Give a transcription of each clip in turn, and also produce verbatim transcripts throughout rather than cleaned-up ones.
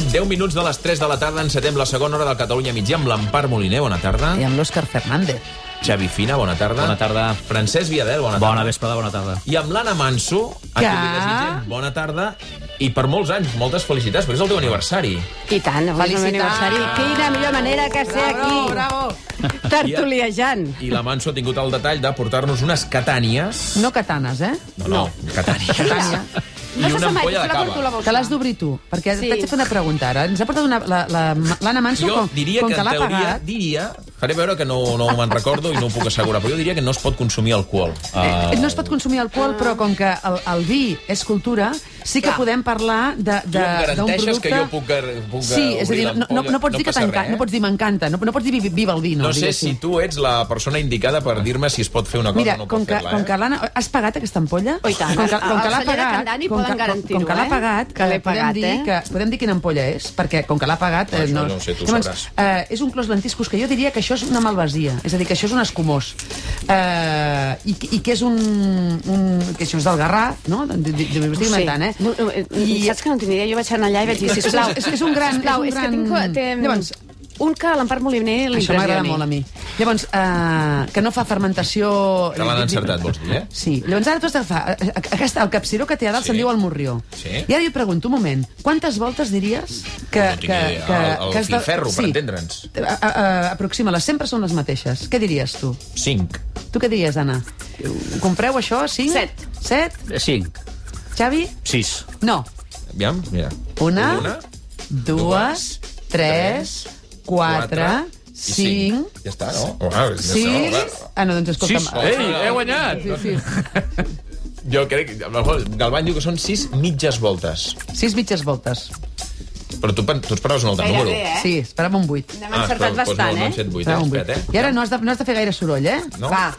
deu minuts de les tres de la tarda, encetem la segona hora del Catalunya Migdia amb l'Empar Moliner, bona tarda. I amb l'Òscar Fernández. Xavi Fina, bona tarda. Bona tarda. Francesc Viadel, bona tarda. Bona vesprada, bona tarda. I amb l'Anna Manso, a qui li desitgem bona tarda i per molts anys, moltes felicitats, perquè és el teu aniversari. I tant, avui és el meu aniversari. Quina millor manera que ser aquí. Bravo, Tertuliejant. I la Manso ha tingut el detall de portar-nos unes catànies. No katanes, eh? No, no, catànies. Catània. I una ampolla de cava. Que l'has d'obrir tu, perquè Sí. t'haig de fer una pregunta ara. Ens ha portat una, la, la, l'Anna Manso Jo com, diria com que, que en l'ha teoria, pagat. diria, faré veure que no, no me'n recordo i no ho puc assegurar, però jo diria que no es pot consumir alcohol. Eh, no es pot consumir alcohol, però com que el, el vi és cultura, sí que Clar. podem parlar de, de, Tu em d'un garanteixes producte... que jo puc, puc Sí, és a dir, no, no, no pots dir que passa t'encanta, res, eh? no pots dir m'encanta, no, no pots dir vi- viva el vino. No sé diguéssim. si tu ets la persona indicada per dir-me si es pot fer una cosa Mira, o no com pot que, fer-la, com eh? que l'Anna... Has pagat aquesta ampolla? Oh, i tant. Com que, com que El l'ha senyor pagat... Candani com poden que, garantir-ho, com que l'ha eh? pagat, Que l'he eh, podem pagat, dir eh? que podem dir quina ampolla és, perquè com que l'ha pagat... Això no ho sé, tu sabràs. Eh, és un clos lentiscos, que jo diria que això és una malvasia, és a dir, que això és un escumós. Eh, i, I que és un, un... que això és del Garraf, no? De, de, de, de, Ho sé. inventant, eh? No, no, I... Saps que no tinc idea? Jo vaig anar allà i vaig dir, sisplau, És, és un gran... sisplau, és és un que gran... tinc... Té... Llavors, un que a l'Empar Moliner això m'agrada l'impressioni. molt a mi. Llavors, eh, que no fa fermentació... Que l'han encertat, vols dir, eh? Sí. Llavors ara tu has d'agafar... Aquesta, el capciró que té a dalt Sí. se'n diu el morrió. Sí. I ara jo pregunto, un moment, quantes voltes diries que... No tinc que, idea. que, El- el que has de- filferro, per entendre'ns. A, a, a, aproxima-les, sempre són les mateixes. Què diries tu? Cinc. Tu què diries, Anna? Compreu això, cinc? Set. Set? Cinc. Xavi? Sis. No. Aviam, mira. Una, Una, dues, tres, quatre, i cinc, Ja està, no? Oh, ah, ja sis... està, Ah, no, doncs escolta'm. Sis. Ei, he guanyat! Sí, sí. jo crec que... Galvany diu que són sis mitges voltes. Sis mitges voltes. Però tu, tu esperaves un altre Gairebé, número. eh? Sí, espera'm un vuit. N'hem encertat doncs bastant, no, no, eh? hem fet vuit, Espera'm un eh? vuit. Espera't, eh? I ara no has, de, no has de fer gaire soroll, eh? No? Va.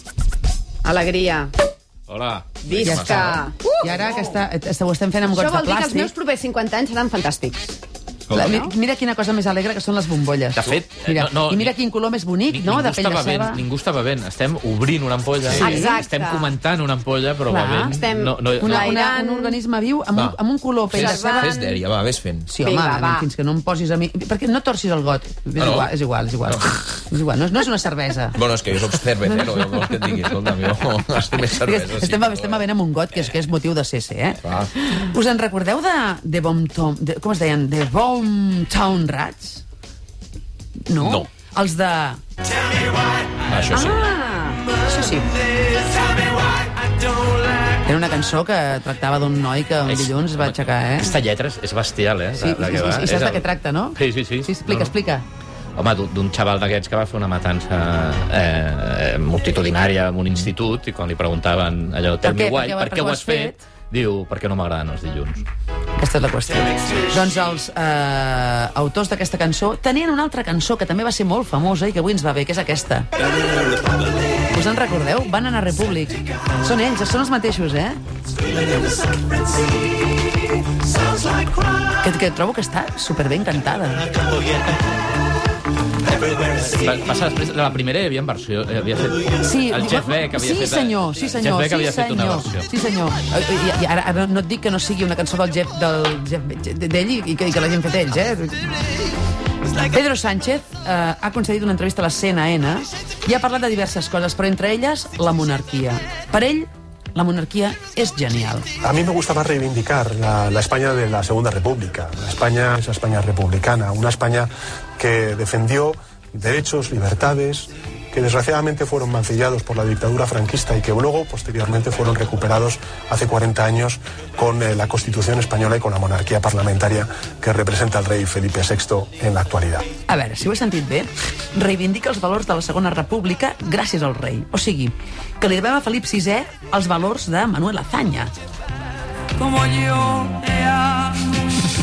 Alegria. Hola. Visca. I ara que està, ho estem fent amb Això gots de vol dir que els plàstic. meus propers cinquanta anys seran fantàstics. La, mira, mira quina cosa més alegre que són les bombolles. De fet, mira, no, no, I mira ni- quin color més bonic, Ni- no?, ningú de pell està de bevent, ceba. ningú està bevent. Estem obrint una ampolla. Sí. Exacte. Estem comentant una ampolla, però Clar. bevent... Estem- No, no, Una, una, L'airant. un organisme viu amb, un, Va. amb un color pell de Fes, ceba. fes dèria, va, vés fent. Sí, home, Vinga, va. fins que no em posis a mi... Perquè no torcis el got. És, Ah, no? igual, és igual, és igual. És igual, no, és- no és una cervesa. Bueno, és que jo soc cervecero, jo vols que et digui, escolta'm, jo estic més cervesa. sí, estem, però, estem bevent amb un got que és, que és motiu de C C, eh? Clar. Us en recordeu de, de Boomtown... De, com es deien? De Boomtown Rats? No? No. Els de... Ah, això sí. Ah, això sí. Era una cançó que tractava d'un noi que un És- dilluns es va aixecar, eh? Aquesta lletra és, és bestial, eh? Sí, de, de i, què va. i, i És saps de el- què tracta, no? Sí, sí, sí. Sí, explica, No, no. explica. Home, d'un- d'un xaval d'aquests que va fer una matança eh, multitudinària en un institut i quan li preguntaven allò, tell Per què? me why, Per què- per què ho has fet? Diu, perquè no m'agraden els dilluns. Aquesta és la qüestió. Doncs els eh, autors d'aquesta cançó tenien una altra cançó que també va ser molt famosa i que avui ens va bé, que és aquesta. Us en recordeu? Banana Republic. Són ells, són els mateixos, eh? Que, que trobo que està superben cantada. Va, passa després, de la primera hi havia versió, hi havia fet... Sí, el Jeff Beck havia sí, fet... senyor, sí, senyor, Jeff Beck sí, havia fet una senyor, versió. sí, senyor. I, i ara, ara no et dic que no sigui una cançó del Jeff, del Jeff, d'ell i, i que, i que l'hagin fet ells, eh? Pedro Sánchez eh, ha concedit una entrevista a la C N N i ha parlat de diverses coses, però entre elles la monarquia. Per ell, la monarquía es genial. A mí me gustaba reivindicar la, la España de la Segunda República. La España, esa España republicana, una España que defendió derechos, libertades, que desgraciadamente fueron mancillados por la dictadura franquista y que luego, posteriormente, fueron recuperados hace cuarenta años con eh, la Constitución española y con la monarquía parlamentaria que representa el rey Felipe sexto en la actualidad. A veure, si ho he sentit bé, reivindica els valors de la Segona República gràcies al rei. O sigui, que li devem a Felip sisè els valors de Manuel Azaña. Como yo te amo.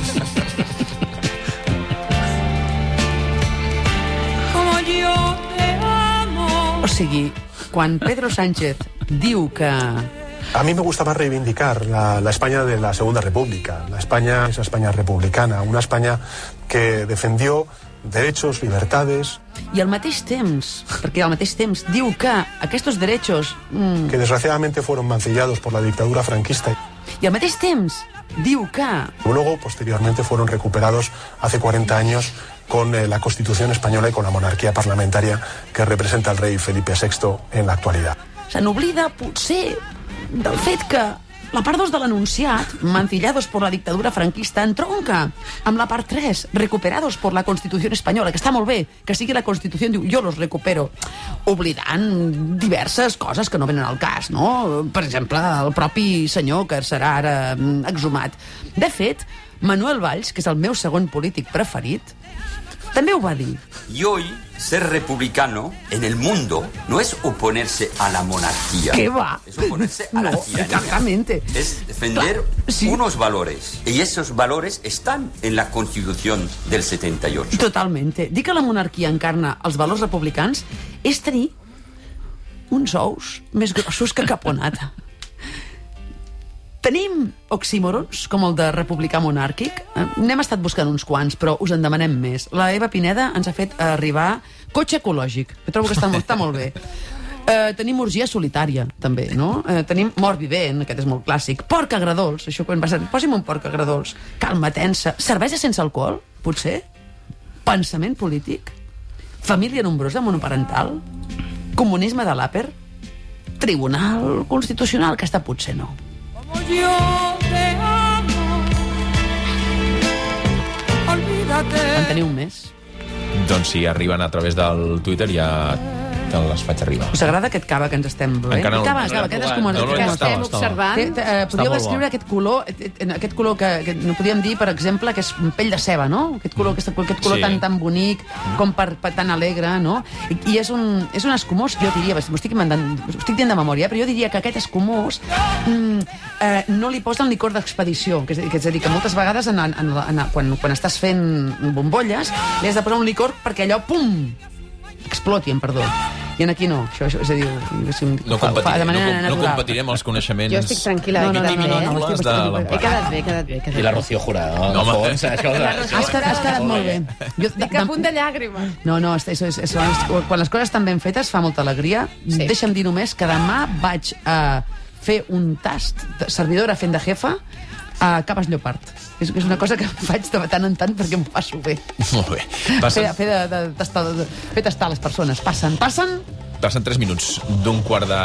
Como yo te amo. O sigui, quan Pedro Sánchez diu que... A mí me gustaba reivindicar la, la España de la Segunda República, la España, esa España republicana, una España que defendió derechos, libertades... I al mateix temps, perquè al mateix temps diu que aquests drets... Mm, que desgraciadamente fueron mancillados por la dictadura franquista. I al mateix temps diu que... Luego, posteriormente, fueron recuperados hace cuarenta años con eh, la Constitución española y con la monarquía parlamentaria que representa el rey Felipe sexto en la actualidad. Se n'oblida, potser, del fet que la part dos de l'enunciat, mancillados por la dictadura franquista, entronca amb la part tres, recuperados por la Constitución espanyola, que està molt bé, que sigui la Constitució, diu, jo los recupero, oblidant diverses coses que no venen al cas, no? Per exemple, el propi senyor que serà ara exhumat. De fet, Manuel Valls, que és el meu segon polític preferit, també ho va dir. Y hoy, ser republicano en el mundo no es oponerse a la monarquía. ¿Qué va? Es oponerse a no, la tiranía. Exactamente. Es defender Clar, sí. unos valores. Y esos valores están en la Constitución del setenta y ocho. Totalmente. Dir que la monarquia encarna els valors republicans és tenir uns ous més grossos que caponata. Tenim oxímorons, com el de republicà monàrquic. N'hem estat buscant uns quants, però us en demanem més. La Eva Pineda ens ha fet arribar cotxe ecològic. Jo trobo que està molt, està molt bé. Uh, tenim orgia solitària, també, no? Uh, tenim mort vivent, aquest és molt clàssic. Porc agradols, això quan va ser... Posi'm un porc agradols. Calma tensa. Cervesa sense alcohol, potser? Pensament polític? Família nombrosa monoparental? Comunisme de l'àper? Tribunal Constitucional, que està potser no. Como yo te amo, olvídate. En teniu més? Doncs si arriben a través del Twitter ja te les faig arribar. Us agrada aquest cava que ens estem bevent? Encara no. Cava, No, cava, no, aquest no, és com... no, no, que no, estem estava, observant. estava. Que, eh, podríeu molt descriure bo. aquest color, eh, eh, aquest color que, que no podíem dir, per exemple, que és pell de ceba, no? Aquest color, aquest, aquest color Sí. tan, tan bonic, com per, per tan alegre, no? I, i és, un, és un escumós, jo diria, m'ho estic, inventant, ho estic dient de memòria, però jo diria que aquest escumós mm, eh, no li posen licor d'expedició, que, és, que és a dir, que moltes vegades en, en, en, en, quan, quan estàs fent bombolles li has de posar un licor perquè allò, pum, exploti, en perdó. I en aquí no, això, això és a dir, No fa, fa de competirem, no, manera com- no natural. competirem els coneixements... Jo estic tranquil·la, No, he no, quedat no, no, bé. no, eh? estic- de estic- l'Empar. He quedat bé, he quedat bé. he quedat I la bé. Rocío Jurado, No, al home, fons, eh? escolta, Has quedat, has quedat molt bé. Jo, Estic a punt de llàgrima. No, no, és, és, és, és, quan les coses estan ben fetes fa molta alegria. Sí. Deixa'm dir només que demà vaig a fer un tast de servidora fent de jefa a Caves Llopart. És, és una cosa que faig de tant en tant perquè m'ho passo bé. Molt bé. Fer, Passen, fer, de, de, tastar, de, fer tastar les persones. Passen, passen... passen tres minuts d'un quart de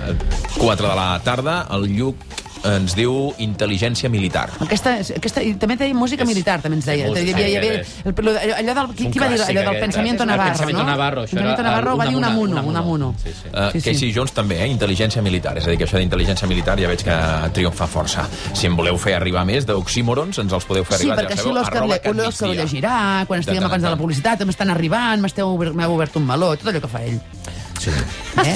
quatre de la tarda. El Lluc ens diu intel·ligència militar. Aquesta, aquesta, i també deia música És- militar, també ens deia. música, Hi havia, hi havia, és- el, el, allò del, qui, Un qui va dir clàssic, allò del aquest. pensamiento El Navarro, pensamiento no? Navarro, això Pensamiento era Navarro va dir Unamuno, Unamuno, Unamuno. Unamuno. Sí, sí. Uh, Sí, sí. Casey Jones també, eh? Intel·ligència militar. És a dir, que això d'intel·ligència militar ja veig que triomfa força. Si en voleu fer arribar més d'oxímorons, ens els podeu fer Sí, arribar. perquè ja així sabeu, l'Òscar arroba le- l'Òscar ho catmigdia. llegirà, quan estiguem De tant abans de en la tant. publicitat, m'estan arribant, m'esteu obert, m'heu obert un meló, tot allò que fa ell. Sí. Eh?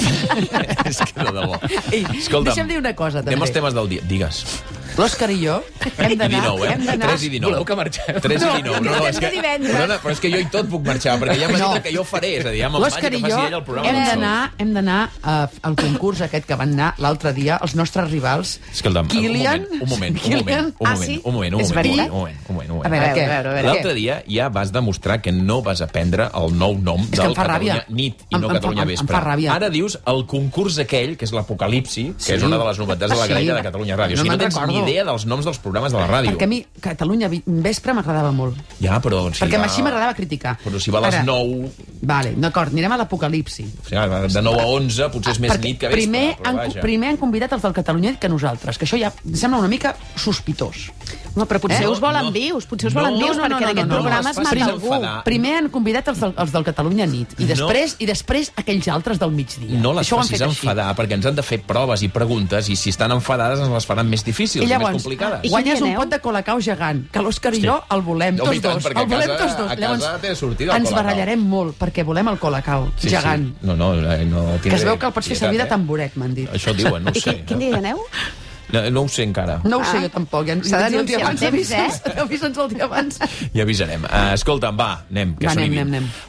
És que no, de bo. Ei, Escolta'm, deixa'm dir una cosa, també. anem als temes del dia. Digues. L'Òscar i jo hem I d'anar... dinou, eh? hem d'anar- tres i dinou. Voleu que marxeu? tres i No, dinou. No, no, és que, divendres. perdona, però és que jo i tot puc marxar, perquè ja m'ha No. dit que jo ho faré. És a dir, ja me'n vaig L'Òscar i i que jo faci ell el programa. hem del sol. d'anar hem d'anar uh, al concurs aquest que van anar l'altre dia els nostres rivals. Escolta'm, Kilian... un moment, un moment, un Kilian- moment, un Ah, moment, sí? un moment, un És moment, un veritat? moment, un moment, un moment. A veure, A què? veure, a veure, a veure. L'altre dia ja vas demostrar que no vas aprendre el nou nom que del em fa Catalunya ràbia. nit i Em- no em fa- Catalunya em- em vespre. fa ràbia. Ara dius el concurs aquell, que és l'Apocalipsi, que Sí. és una de les novetats de la Sí. graella de Catalunya Ràdio. No O sigui, no me'n tens recordo. ni idea dels noms dels programes de la ràdio. Perquè a mi Catalunya vi- vespre m'agradava molt. Ja, però... Si perquè va... així m'agradava criticar. Però si va a les Ara- nou... Vale, d'acord, anirem a l'Apocalipsi. O sigui, de nou a onze potser és més Perquè nit que vespre. primer, però han, vaja. primer han convidat els del Catalunya que nosaltres, que això ja em sembla una mica sospitós. No, però potser Eh? us volen No. vius, potser us No, volen vius, no, perquè no, en no, aquest no, no, programa no, es es mata facis algú. enfadar. Primer han convidat els del, els del Catalunya nit i després, i després aquells altres del migdia. No les Això ho han facis fet així. enfadar, perquè ens han de fer proves i preguntes, i si estan enfadades ens les faran més difícils I i, llavors, més complicades. I guanyes qui un aneu? pot de colacau gegant, que l'Òscar i Sí. jo el volem, Home, tots i tant, dos. perquè El volem a casa- tots dos. a casa té sortida el ens colacau. barallarem molt, perquè volem el colacau Sí, gegant. Sí. No, no, eh, no Que tindré es veu que el pots fer servir de pietat, tamboret, m'han dit. Eh? Això diuen, no ho I sé. quin, quin dia hi aneu? No, no ho sé encara. No ho sé Ah. jo tampoc. Ja, S'ha ja- d'anunciar ja- amb temps, eh? Avisa'ns avisa'ns el dia abans. Ja avisarem. Uh, escolta'm, va, anem, que Va, són i anem, vint. anem, anem.